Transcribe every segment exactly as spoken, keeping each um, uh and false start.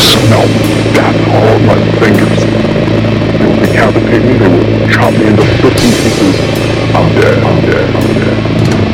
smell death all on my fingers. They will decapitate me, they will chop me into fifty pieces. I'm dead, I'm dead, I'm dead.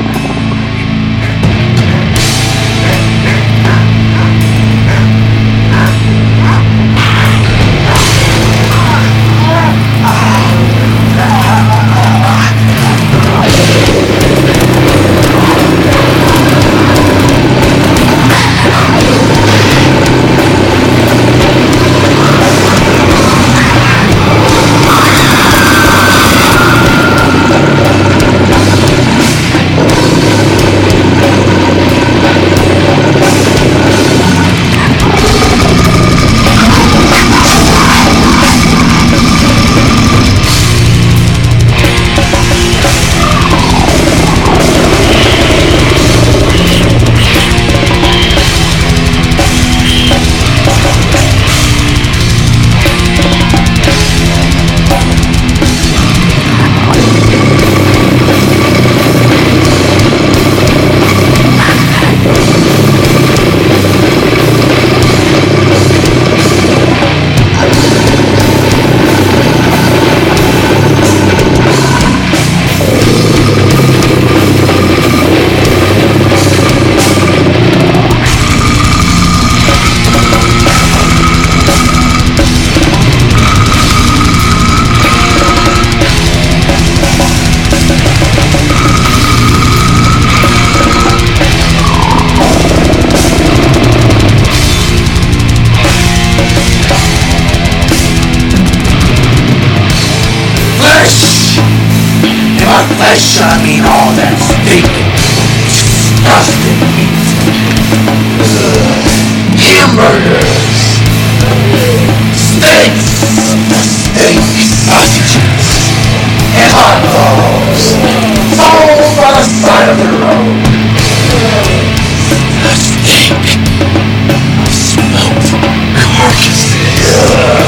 Flesh, I mean all that stinking, disgusting meat. Ugh. Hamburgers, steaks, steak sausages, and hot dogs, all by the side of the road. The stink of smoked carcasses.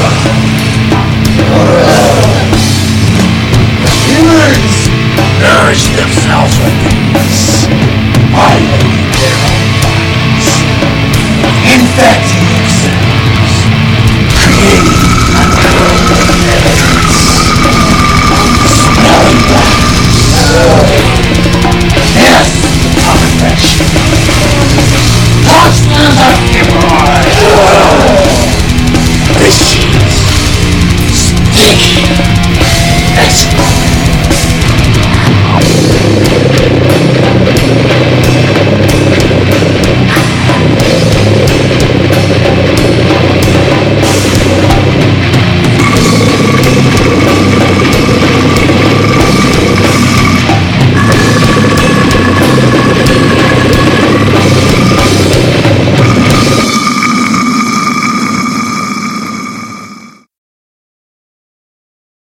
Humans nourish themselves with these. I believe their own bodies. In fact,